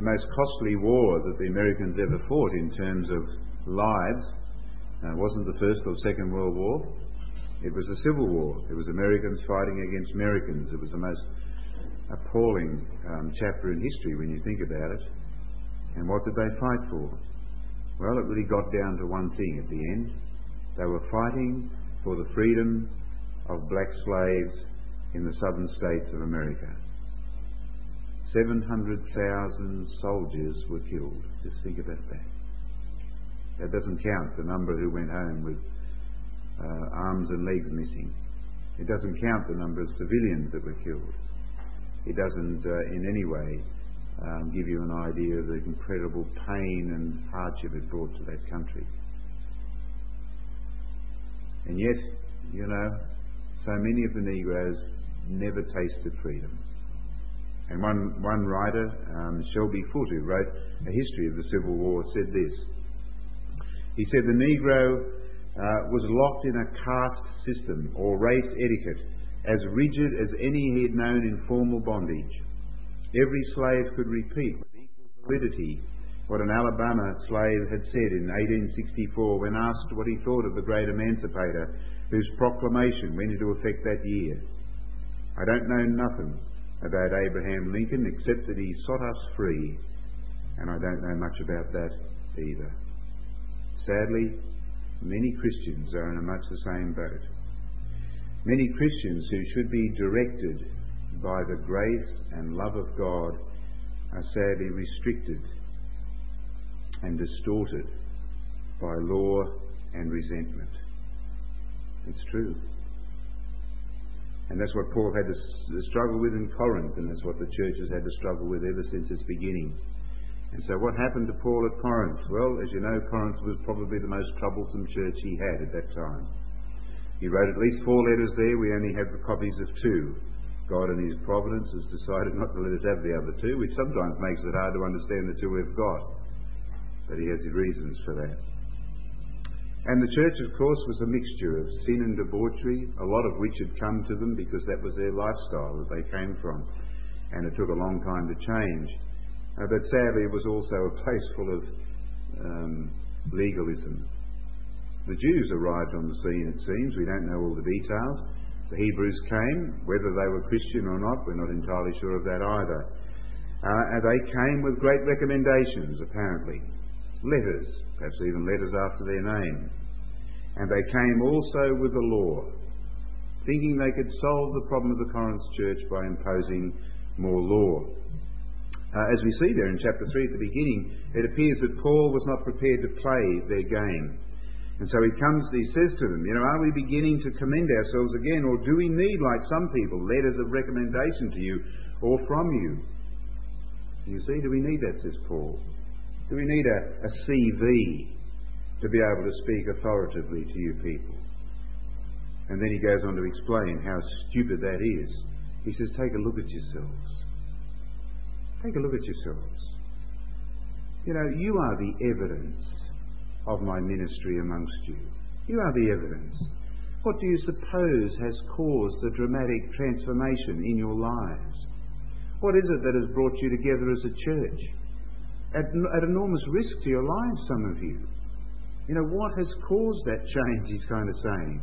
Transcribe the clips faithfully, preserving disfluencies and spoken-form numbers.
most costly war that the Americans ever fought in terms of lives. Uh, it wasn't the First or Second World War. It was a civil war. It was Americans fighting against Americans. It was the most appalling um, chapter in history when you think about it. And what did they fight for? Well, it really got down to one thing at the end. They were fighting for the freedom of black slaves in the southern states of America. seven hundred thousand soldiers were killed. Just think about that. That doesn't count the number who went home with uh, arms and legs missing. It doesn't count the number of civilians that were killed. It doesn't uh, in any way um, give you an idea of the incredible pain and hardship it brought to that country. And yet, you know, so many of the Negroes never tasted freedom. And one, one writer, um, Shelby Foote, who wrote a history of the Civil War, said this. He said the Negro uh, was locked in a caste system or race etiquette as rigid as any he had known in formal bondage. Every slave could repeat with equal validity what an Alabama slave had said in eighteen sixty-four when asked what he thought of the great emancipator whose proclamation went into effect that year. I don't know nothing about Abraham Lincoln except that he sought us free, and I don't know much about that either. Sadly, many Christians are in a much the same boat. Many Christians who should be directed by the grace and love of God are sadly restricted and distorted by law and resentment. It's true. And that's what Paul had to struggle with in Corinth, and that's what the church has had to struggle with ever since its beginning. And so what happened to Paul at Corinth? Well, as you know, Corinth was probably the most troublesome church he had at that time. He wrote at least four letters there. We only have the copies of two. God in his providence has decided not to let us have the other two, which sometimes makes it hard to understand the two we've got. But he has his reasons for that. And the church, of course, was a mixture of sin and debauchery, a lot of which had come to them because that was their lifestyle that they came from. And it took a long time to change. Uh, but sadly, it was also a place full of um, legalism. The Jews arrived on the scene, it seems. We don't know all the details. The Hebrews came. Whether they were Christian or not, we're not entirely sure of that either. Uh, and they came with great recommendations, apparently. Letters, perhaps even letters after their name. And they came also with the law, thinking they could solve the problem of the Corinth church by imposing more law. Uh, as we see there in chapter three at the beginning, it appears that Paul was not prepared to play their game. And so he comes, he says to them, you know, are we beginning to commend ourselves again, or do we need, like some people, letters of recommendation to you or from you? You see, do we need that, says Paul? Do we need a, a C V to be able to speak authoritatively to you people? And then he goes on to explain how stupid that is. He says, take a look at yourselves. Take a look at yourselves. You know, you are the evidence of my ministry amongst you. You are the evidence. What do you suppose has caused the dramatic transformation in your lives? What is it that has brought you together as a church? At, at enormous risk to your lives, some of you. You know, what has caused that change, he's kind of saying.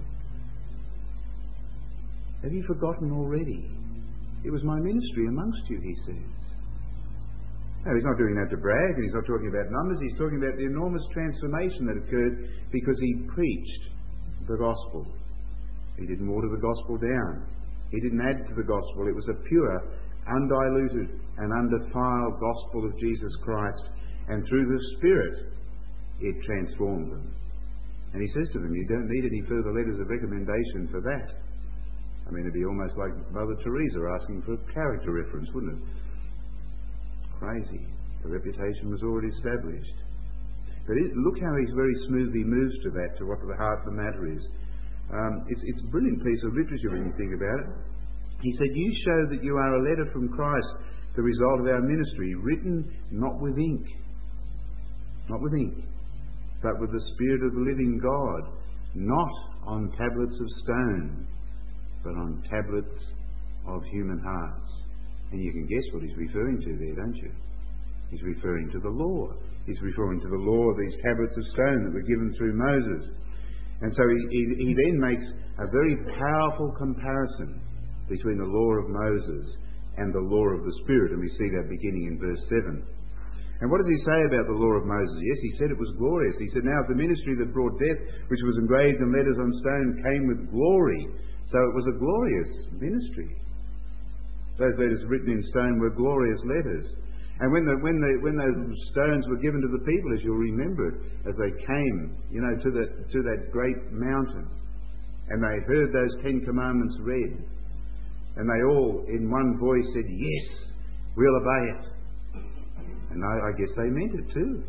Have you forgotten already? It was my ministry amongst you, he says. No, he's not doing that to brag, and he's not talking about numbers. He's talking about the enormous transformation that occurred because he preached the gospel. He didn't water the gospel down. He didn't add to the gospel. It was a pure, undiluted and undefiled gospel of Jesus Christ, and through the Spirit it transformed them. And he says to them, you don't need any further letters of recommendation for that. I mean, it'd be almost like Mother Teresa asking for a character reference, wouldn't it? Crazy. The reputation was already established. But it, look how he very smoothly moves to that, to what the heart of the matter is. Um, it's, it's a brilliant piece of literature when you think about it. He said, you show that you are a letter from Christ, the result of our ministry, written not with ink, not with ink, but with the Spirit of the living God, not on tablets of stone, but on tablets of human hearts. And you can guess what he's referring to there, don't you? He's referring referring to the law. He's referring to the law of these tablets of stone that were given through Moses. And so he, he, he then makes a very powerful comparison between the law of Moses and the law of the Spirit, and we see that beginning in verse seven. And what does he say about the law of Moses? Yes, he said it was glorious. He said, now if the ministry that brought death, which was engraved in letters on stone, came with glory, so it was a glorious ministry. Those letters written in stone were glorious letters. And when the, when the, when those stones were given to the people, as you'll remember, as they came, you know, to the to that great mountain, and they heard those Ten Commandments read, and they all, in one voice, said, "Yes, we'll obey it." And I, I guess they meant it too.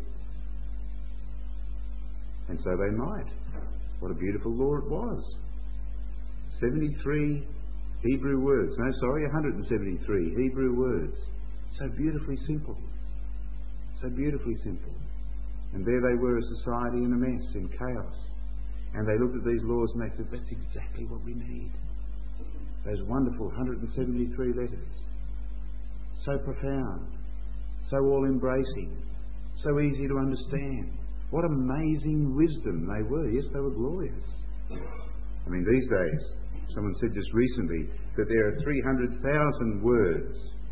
And so they might. What a beautiful law it was. seventy-three Hebrew words. No, sorry, one hundred seventy-three Hebrew words. So beautifully simple. So beautifully simple. And there they were, a society in a mess, in chaos. And they looked at these laws and they said, that's exactly what we need. Those wonderful one hundred seventy-three letters. So profound. So all-embracing. So easy to understand. What amazing wisdom they were. Yes, they were glorious. I mean, these days, someone said just recently that there are three hundred thousand words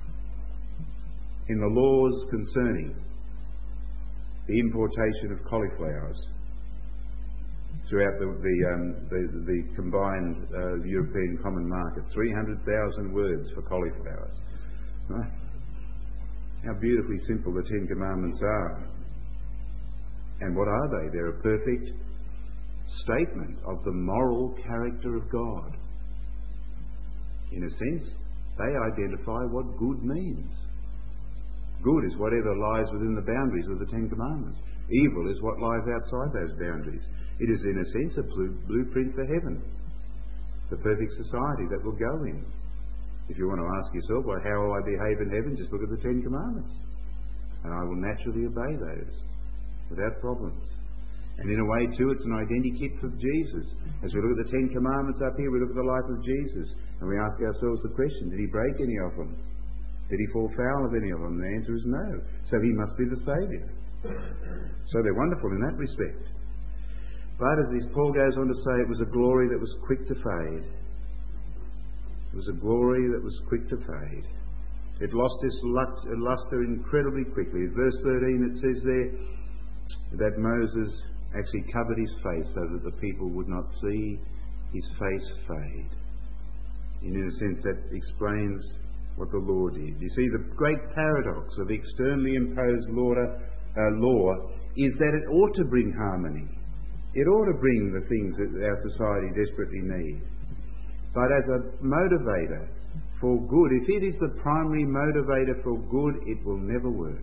in the laws concerning the importation of cauliflowers throughout the, the, um, the, the combined uh, European common market. three hundred thousand words for cauliflowers. Right? How beautifully simple the Ten Commandments are. And what are they? They're a perfect statement of the moral character of God. In a sense, they identify what good means. Good is whatever lies within the boundaries of the Ten Commandments. Evil is what lies outside those boundaries. It is, in a sense, a blueprint for heaven, the perfect society that will go in. If you want to ask yourself, well, how will I behave in heaven? Just look at the Ten Commandments. And I will naturally obey those without problems. And in a way, too, it's an identikit of Jesus. As we look at the Ten Commandments up here, we look at the life of Jesus, and we ask ourselves the question, did he break any of them? Did he fall foul of any of them? The answer is no. So he must be the Saviour. So they're wonderful in that respect. But as this Paul goes on to say, it was a glory that was quick to fade. It was a glory that was quick to fade. It lost its lustre incredibly quickly. In verse thirteen it says there that Moses actually covered his face so that the people would not see his face fade. And in a sense that explains what the law did. You see, the great paradox of externally imposed law, uh, law is that it ought to bring harmony. It ought to bring the things that our society desperately needs. But as a motivator for good, if it is the primary motivator for good, it will never work.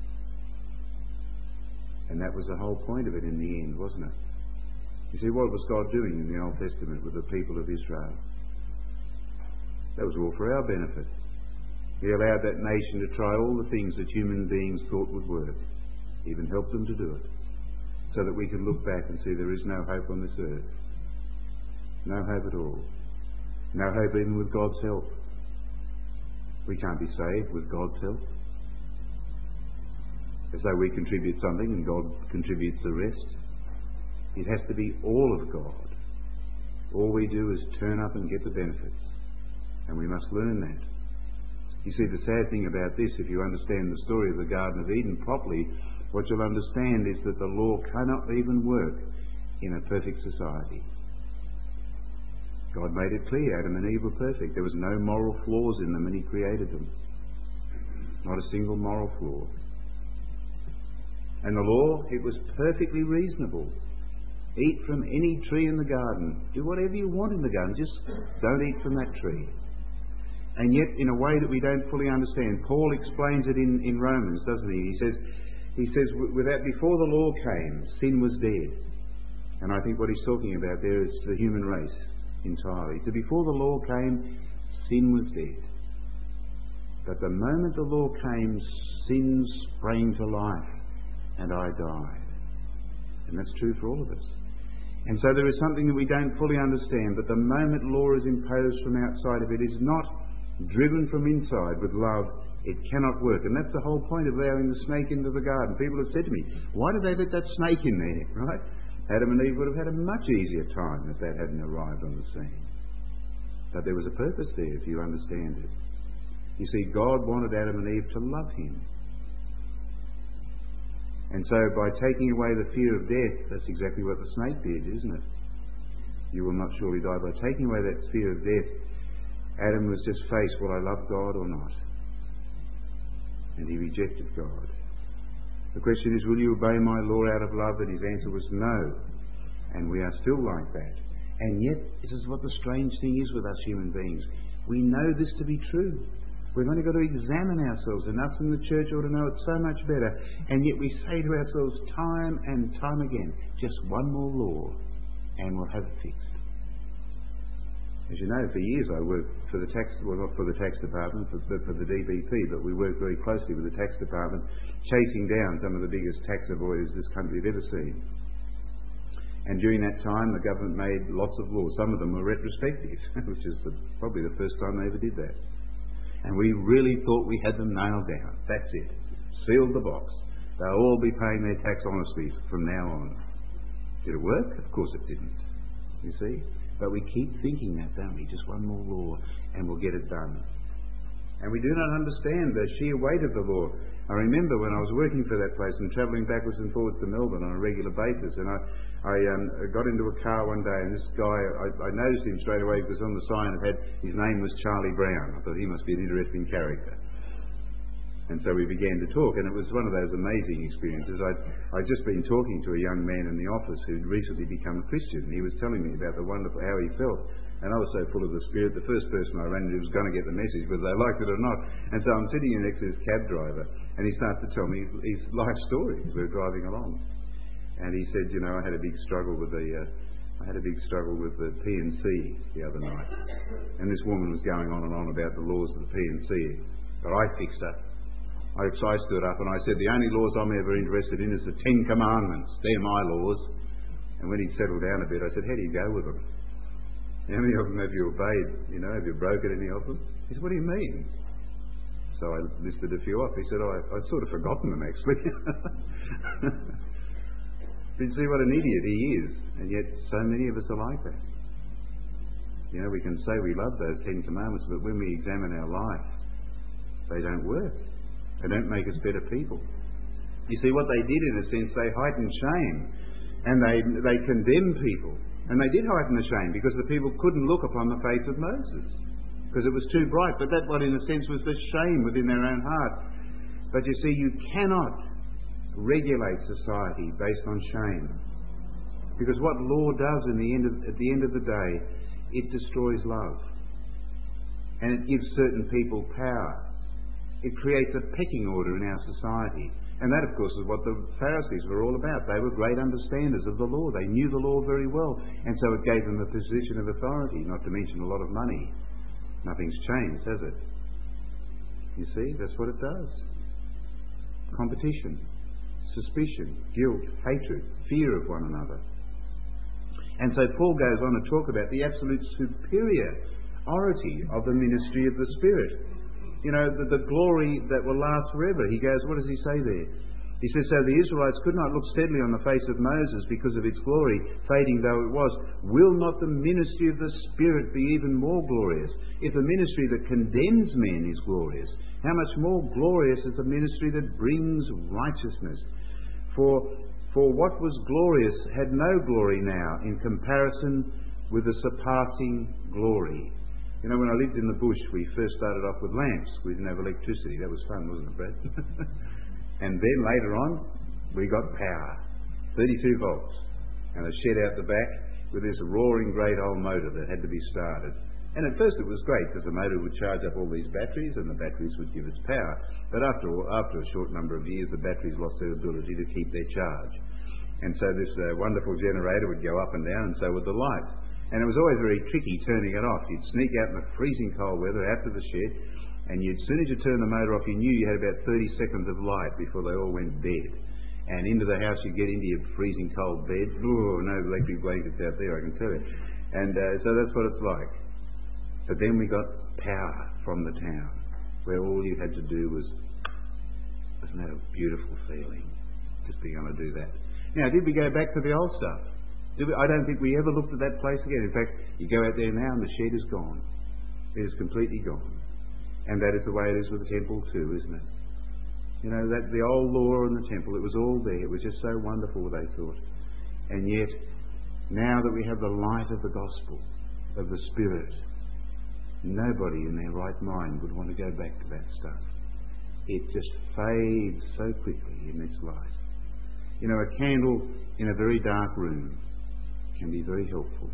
And that was the whole point of it in the end, wasn't it? You see, what was God doing in the Old Testament with the people of Israel? That was all for our benefit. He allowed that nation to try all the things that human beings thought would work, even helped them to do it, so that we can look back and see there is no hope on this earth. No hope at all. No hope even with God's help. We can't be saved with God's help. As though we contribute something and God contributes the rest. It has to be all of God. All we do is turn up and get the benefits. And we must learn that. You see, the sad thing about this, if you understand the story of the Garden of Eden properly, what you'll understand is that the law cannot even work in a perfect society. God made it clear Adam and Eve were perfect. There was no moral flaws in them when he created them. Not a single moral flaw. And the law, it was perfectly reasonable. Eat from any tree in the garden. Do whatever you want in the garden. Just don't eat from that tree. And yet, in a way that we don't fully understand, Paul explains it in, in Romans, doesn't he? He says, he says, without, before the law came, sin was dead. And I think what he's talking about there is the human race entirely. So before the law came, sin was dead. But the moment the law came, sin sprang to life, and I died. And that's true for all of us. And so there is something that we don't fully understand, but the moment law is imposed from outside of it, it is not driven from inside with love, It cannot work. And that's the whole point of allowing the snake into the garden. People have said to me, why did they let that snake in there, right? Adam and Eve would have had a much easier time if that hadn't arrived on the scene. But there was a purpose there, if you understand it. You see, God wanted Adam and Eve to love him. And so by taking away the fear of death, that's exactly what the snake did, isn't it? You will not surely die. By taking away that fear of death, Adam was just faced, will I love God or not? And he rejected God. The question is, will you obey my law out of love? And his answer was no. And we are still like that. And yet, this is what the strange thing is with us human beings. We know this to be true. We've only got to examine ourselves, and us in the church ought to know it so much better. And yet we say to ourselves time and time again, just one more law and we'll have it fixed. As you know, for years I worked for the tax, well not for the tax department, but for the D B P, but we worked very closely with the tax department, chasing down some of the biggest tax avoiders this country had ever seen. And during that time the government made lots of laws. Some of them were retrospective, which is the, probably the first time they ever did that. And we really thought we had them nailed down. That's it. Sealed the box. They'll all be paying their tax honestly from now on. Did it work? Of course it didn't. You see? But we keep thinking that, don't we? Just one more law and we'll get it done. And we do not understand the sheer weight of the law. I remember when I was working for that place and travelling backwards and forwards to Melbourne on a regular basis, and I, I um, got into a car one day, and this guy, I, I noticed him straight away because on the sign it had, his name was Charlie Brown. I thought he must be an interesting character. And so we began to talk, and it was one of those amazing experiences. I'd, I'd just been talking to a young man in the office who'd recently become a Christian, and he was telling me about the wonderful, how he felt. And I was so full of the Spirit, the first person I ran into was going to get the message, whether they liked it or not. And so I'm sitting next to this cab driver, and he starts to tell me his, his life story as we're driving along. And he said, you know, I had a big struggle with the, uh, I had a big struggle with the P and C the other night. And this woman was going on and on about the laws of the P and C. But I fixed her. I, so I stood up and I said, the only laws I'm ever interested in is the Ten Commandments. They're my laws. And when he'd settled down a bit, I said, how do you go with them? How many of them have you obeyed? You know, have you broken any of them? He said, what do you mean? So I listed a few off. He said, oh, I, I'd sort of forgotten them, actually. But you see what an idiot he is. And yet so many of us are like that. You know, we can say we love those Ten Commandments, but when we examine our life, they don't work. They don't make us better people. You see, what they did, in a sense, they heightened shame. And they, they condemned people. And they did heighten the shame because the people couldn't look upon the face of Moses because it was too bright. But that, what in a sense, was the shame within their own heart. But you see, you cannot regulate society based on shame, because what law does in the end of, at the end of the day, it destroys love, and it gives certain people power. It creates a pecking order in our society. And that, of course, is what the Pharisees were all about. They were great understanders of the law. They knew the law very well. And so it gave them a position of authority, not to mention a lot of money. Nothing's changed, has it? You see, that's what it does. Competition, suspicion, guilt, hatred, fear of one another. And so Paul goes on to talk about the absolute superiority of the ministry of the Spirit. You know, the, the glory that will last forever. He goes, what does he say there? He says, so the Israelites could not look steadily on the face of Moses because of its glory, fading though it was. Will not the ministry of the Spirit be even more glorious? If the ministry that condemns men is glorious, how much more glorious is the ministry that brings righteousness? For, for what was glorious had no glory now in comparison with the surpassing glory. You know, when I lived in the bush, we first started off with lamps. We didn't have electricity. That was fun, wasn't it, Brad? And then later on, we got power. thirty-two volts. And a shed out the back with this roaring great old motor that had to be started. And at first it was great because the motor would charge up all these batteries and the batteries would give us power. But after, after a short number of years, the batteries lost their ability to keep their charge. And so this uh, wonderful generator would go up and down, and so would the lights. And it was always very tricky turning it off. You'd sneak out in the freezing cold weather out to the shed, and you'd, as soon as you turned the motor off, you knew you had about thirty seconds of light before they all went dead. And into the house you get into your freezing cold bed. Oh, no electric blankets out there, I can tell you. And uh, so that's what it's like. But then we got power from the town. where all you had to do was, wasn't that a beautiful feeling, just being able to do that? Now, did we go back to the old stuff? Did we, I don't think we ever looked at that place again. In fact, you go out there now and the shed is gone. It is completely gone. And that is the way it is with the temple too, isn't it? You know, that the old law in the temple, it was all there. It was just so wonderful, they thought. And yet, now that we have the light of the gospel, of the Spirit, nobody in their right mind would want to go back to that stuff. It just fades so quickly in its light. You know, a candle in a very dark room can be very helpful.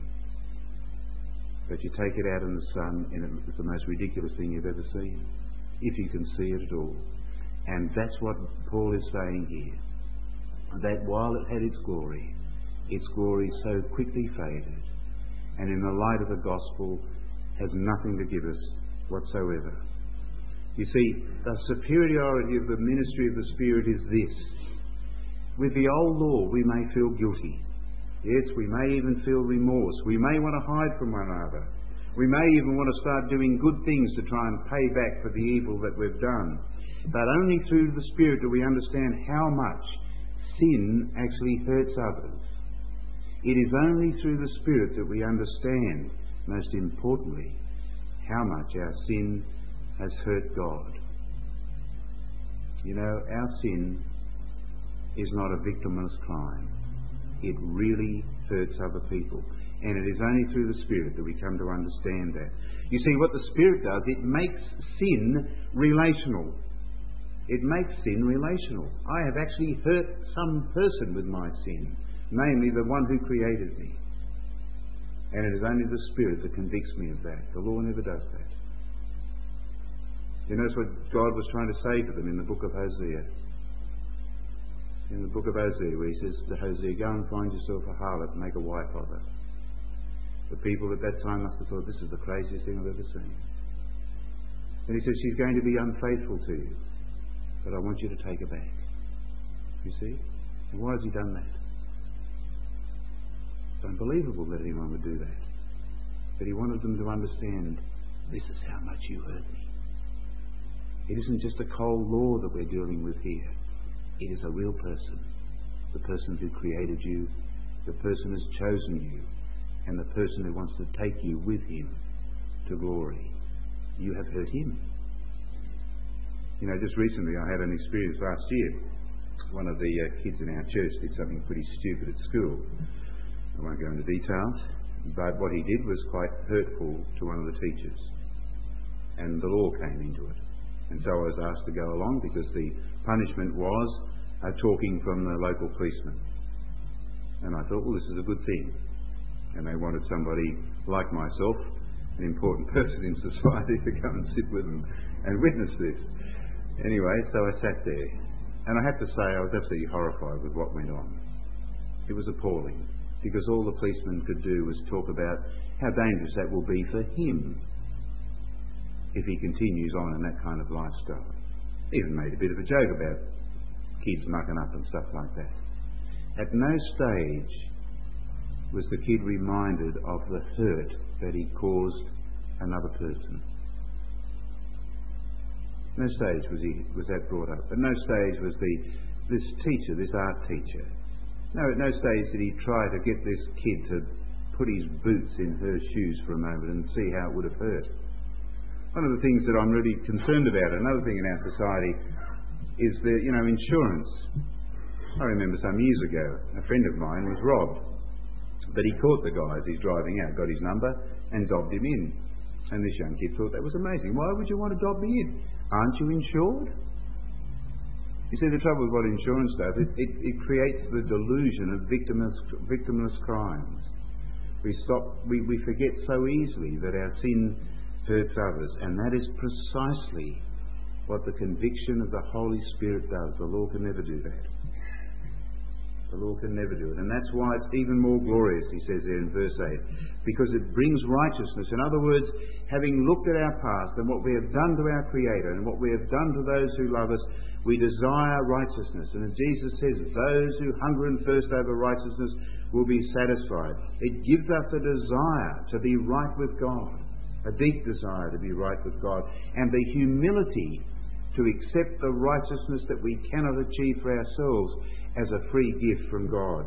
But you take it out in the sun and it's the most ridiculous thing you've ever seen, if you can see it at all. And that's what Paul is saying here, that while it had its glory, its glory so quickly faded, and in the light of the gospel has nothing to give us whatsoever. You see, the superiority of the ministry of the Spirit is this. With the old law, we may feel guilty. Yes, we may even feel remorse. We may want to hide from one another. We may even want to start doing good things to try and pay back for the evil that we've done. But only through the Spirit do we understand how much sin actually hurts others. It is only through the Spirit that we understand, most importantly, how much our sin has hurt God. You know, our sin is not a victimless crime. It really hurts other people. And it is only through the Spirit that we come to understand that. You see, what the Spirit does, it makes sin relational. It makes sin relational. I have actually hurt some person with my sin, namely the one who created me. And it is only the Spirit that convicts me of that. The law never does that. You notice what God was trying to say to them in the book of Hosea. In the book of Hosea, where he says to Hosea, go and find yourself a harlot and make a wife of her. The people at that time must have thought, this is the craziest thing I've ever seen. And he says, she's going to be unfaithful to you, but I want you to take her back. You see? And why has he done that? It's unbelievable that anyone would do that. But he wanted them to understand, this is how much you hurt me. It isn't just a cold law that we're dealing with here. It is a real person. The person who created you, the person who's chosen you, and the person who wants to take you with him to glory. You have hurt him. You know, just recently I had an experience last year. One of the uh, kids in our church did something pretty stupid at school. I won't go into details, but what he did was quite hurtful to one of the teachers. And the law came into it. And so I was asked to go along because the punishment was uh, talking from the local policeman. And I thought, well, this is a good thing. And they wanted somebody like myself, an important person in society, to come and sit with them and witness this. Anyway, so I sat there. And I have to say, I was absolutely horrified with what went on. It was appalling, because all the policeman could do was talk about how dangerous that will be for him if he continues on in that kind of lifestyle. Even made a bit of a joke about kids mucking up and stuff like that. At no stage was the kid reminded of the hurt that he caused another person. No stage was he was that brought up. At no stage was the this teacher, this art teacher. No, at no stage did he try to get this kid to put his boots in her shoes for a moment and see how it would have hurt. One of the things that I'm really concerned about, another thing in our society, is the, you know, insurance. I remember some years ago, a friend of mine was robbed. But he caught the guy as he's driving out, got his number, and dobbed him in. And this young kid thought that was amazing. Why would you want to dob me in? Aren't you insured? You see, the trouble with what insurance does, it, it, it creates the delusion of victimless, victimless crimes. We stop, we, we forget so easily that our sin hurts others, and that is precisely what the conviction of the Holy Spirit does. The law can never do that. The law can never do it. And that's why it's even more glorious, he says there in verse eight, because it brings righteousness. In other words, having looked at our past and what we have done to our Creator and what we have done to those who love us, we desire righteousness. And as Jesus says, those who hunger and thirst over righteousness will be satisfied. It gives us a desire to be right with God. a deep desire to be right with God, and the humility to accept the righteousness that we cannot achieve for ourselves as a free gift from God.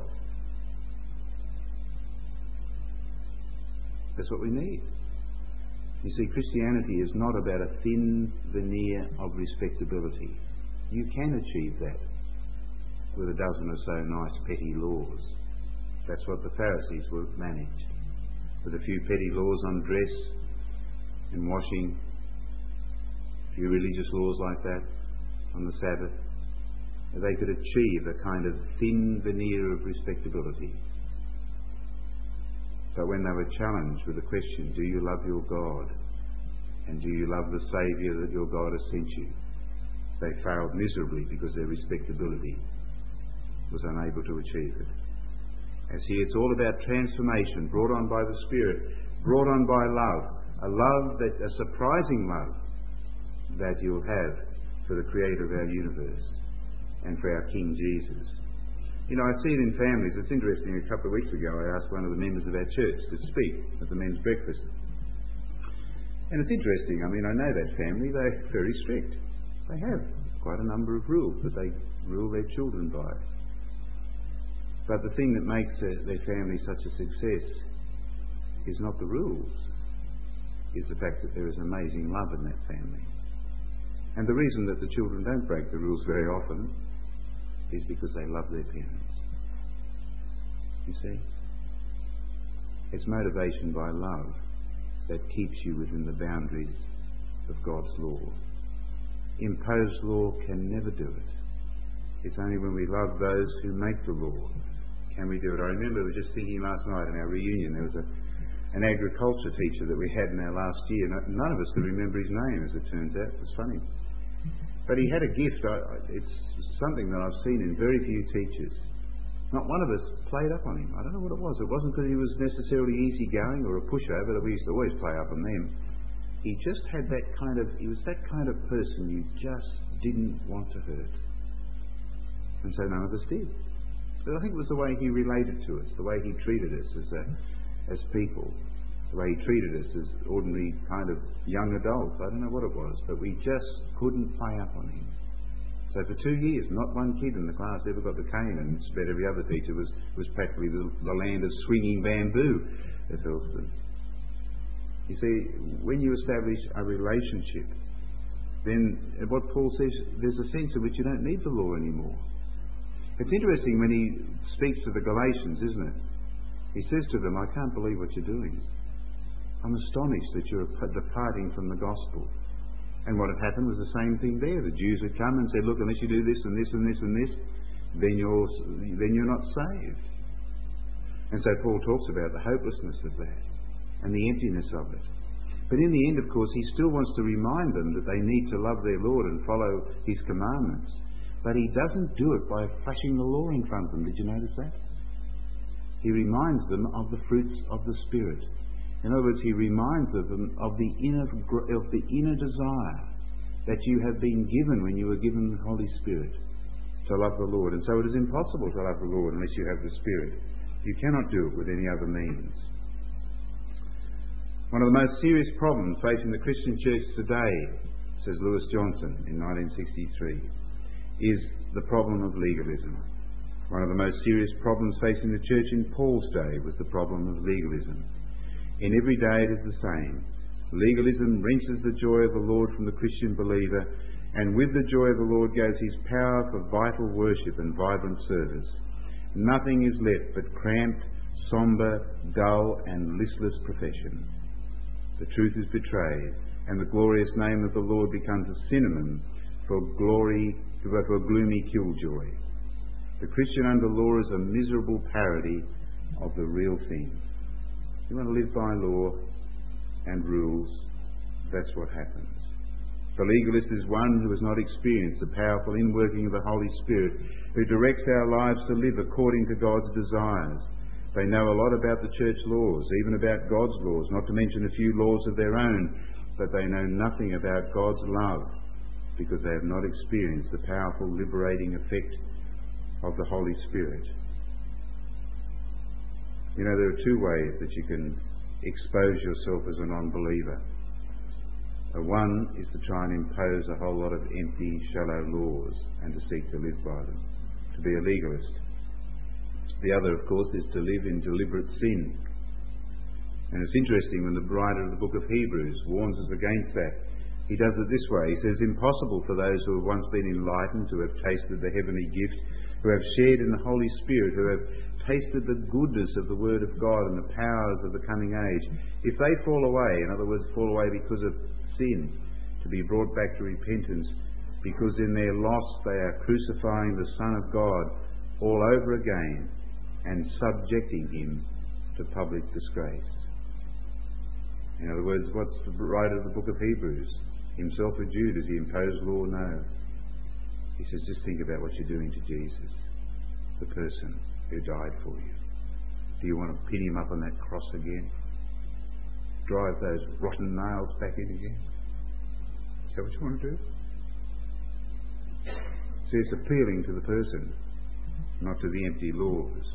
That's what we need. You see, Christianity is not about a thin veneer of respectability. You can achieve that with a dozen or so nice petty laws. That's what the Pharisees were managed. With a few petty laws on dress and washing, a few religious laws like that on the Sabbath, they could achieve a kind of thin veneer of respectability. But when they were challenged with the question, do you love your God? And do you love the Saviour that your God has sent you? They failed miserably because their respectability was unable to achieve it. And see, it's all about transformation brought on by the Spirit, brought on by love, a love that, a surprising love that you'll have for the Creator of our universe and for our King Jesus. You know, I see it in families. It's interesting, a couple of weeks ago I asked one of the members of our church to speak at the men's breakfast. And it's interesting, I mean, I know that family, they're very strict. They have quite a number of rules that they rule their children by. But the thing that makes their, their family such a success is not the rules, is the fact that there is amazing love in that family. And the reason that the children don't break the rules very often is because they love their parents. You see? It's motivation by love that keeps you within the boundaries of God's law. Imposed law can never do it. It's only when we love those who make the law can we do it. I remember we were just thinking last night in our reunion, there was a, an agriculture teacher that we had in our last year. None of us could remember his name, as it turns out. It was funny. But he had a gift. It's something that I've seen in very few teachers. Not one of us played up on him. I don't know what it was. It wasn't because he was necessarily easygoing or a pushover, that we used to always play up on them. He just had that kind of, he was that kind of person you just didn't want to hurt. And so none of us did. But I think it was the way he related to us, the way he treated us as a, as people, the way he treated us as ordinary kind of young adults. I don't know what it was, but we just couldn't play up on him. So for two years, not one kid in the class ever got the cane, and just about every other teacher was, was practically the, the land of swinging bamboo at Helston. You see, when you establish a relationship, then what Paul says, there's a sense in which you don't need the law anymore. It's interesting when he speaks to the Galatians, isn't it? He says to them, I can't believe what you're doing. I'm astonished that you're departing from the gospel. And what had happened was the same thing there. The Jews had come and said, look, unless you do this and this and this and this, then you're, then you're not saved. And so Paul talks about the hopelessness of that and the emptiness of it. But in the end, of course, he still wants to remind them that they need to love their Lord and follow his commandments. But he doesn't do it by flashing the law in front of them. Did you notice that? He reminds them of the fruits of the Spirit. In other words, he reminds them of the inner of the inner desire that you have been given when you were given the Holy Spirit to love the Lord. And so it is impossible to love the Lord unless you have the Spirit. You cannot do it with any other means. One of the most serious problems facing the Christian church today, says Lewis Johnson in nineteen sixty-three, is the problem of legalism. One of the most serious problems facing the church in Paul's day was the problem of legalism. In every day it is the same. Legalism wrenches the joy of the Lord from the Christian believer, and with the joy of the Lord goes his power for vital worship and vibrant service. Nothing is left but cramped, sombre, dull and listless profession. The truth is betrayed, and the glorious name of the Lord becomes a synonym for glory, for gloomy killjoy. The Christian under law is a miserable parody of the real thing. You want to live by law and rules, that's what happens. The legalist is one who has not experienced the powerful inworking of the Holy Spirit, who directs our lives to live according to God's desires. They know a lot about the church laws, even about God's laws, not to mention a few laws of their own, but they know nothing about God's love because they have not experienced the powerful liberating effect of the Holy Spirit. You know, there are two ways that you can expose yourself as a non-believer. Uh, one is to try and impose a whole lot of empty, shallow laws and to seek to live by them, to be a legalist. The other, of course, is to live in deliberate sin. And it's interesting when the writer of the book of Hebrews warns us against that. He does it this way. He says, impossible for those who have once been enlightened, who have tasted the heavenly gift, who have shared in the Holy Spirit, who have tasted the goodness of the Word of God and the powers of the coming age, if they fall away, in other words, fall away because of sin, to be brought back to repentance, because in their loss they are crucifying the Son of God all over again and subjecting him to public disgrace. In other words, what's the writer of the book of Hebrews? Himself a Jew, does he impose law? No. He says, just think about what you're doing to Jesus, the person who died for you. Do you want to pin him up on that cross again? Drive those rotten nails back in again? Is that what you want to do? See, it's appealing to the person, not to the empty laws.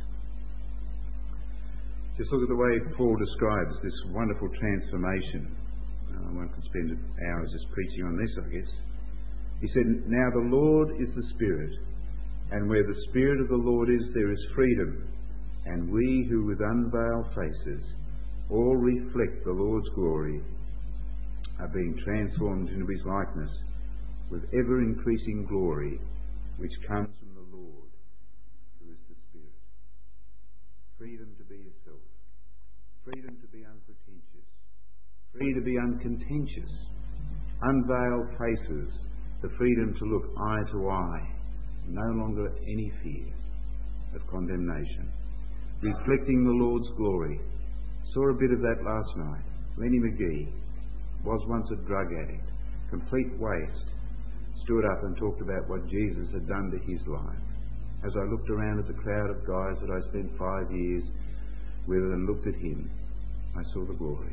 Just look at the way Paul describes this wonderful transformation. Uh, one could spend hours just preaching on this, I guess. He said, now the Lord is the Spirit, and where the Spirit of the Lord is, there is freedom. And we who with unveiled faces all reflect the Lord's glory are being transformed into his likeness with ever-increasing glory, which comes from the Lord, who is the Spirit. Freedom to be yourself. Freedom to be unpretentious. Free to be uncontentious. Unveiled faces. The freedom to look eye to eye. No longer any fear of condemnation. Reflecting the Lord's glory. Saw a bit of that last night. Lenny McGee was once a drug addict. Complete waste. Stood up and talked about what Jesus had done to his life. As I looked around at the crowd of guys that I spent five years with and looked at him, I saw the glory.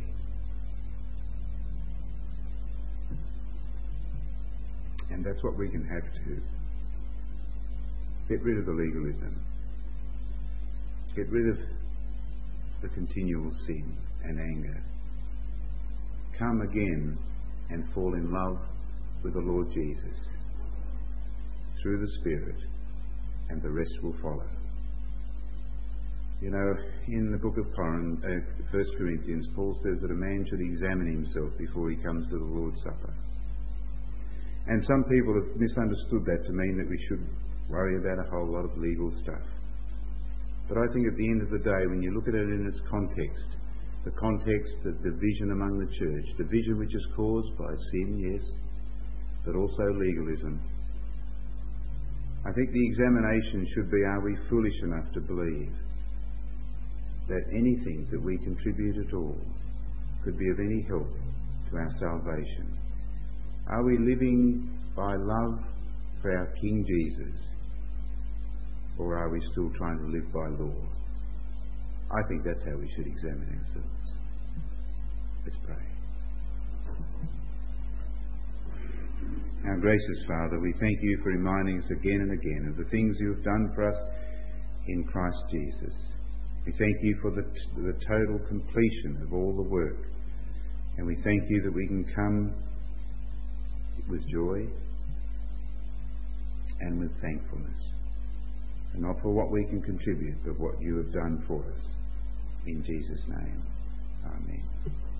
And that's what we can have too. Get rid of the legalism. Get rid of the continual sin and anger. Come again and fall in love with the Lord Jesus through the Spirit, and the rest will follow. You know, in the book of First Corinthians, Paul says that a man should examine himself before he comes to the Lord's Supper. And some people have misunderstood that to mean that we should worry about a whole lot of legal stuff. But I think at the end of the day, when you look at it in its context, the context of division among the church, division which is caused by sin, yes, but also legalism, I think the examination should be, are we foolish enough to believe that anything that we contribute at all could be of any help to our salvation? Are we living by love for our King Jesus, or are we still trying to live by law? I think that's how we should examine ourselves. Let's pray. Our gracious Father, we thank you for reminding us again and again of the things you have done for us in Christ Jesus. We thank you for the, the total completion of all the work. And we thank you that we can come with joy and with thankfulness. And not for what we can contribute, but what you have done for us. In Jesus' name. Amen.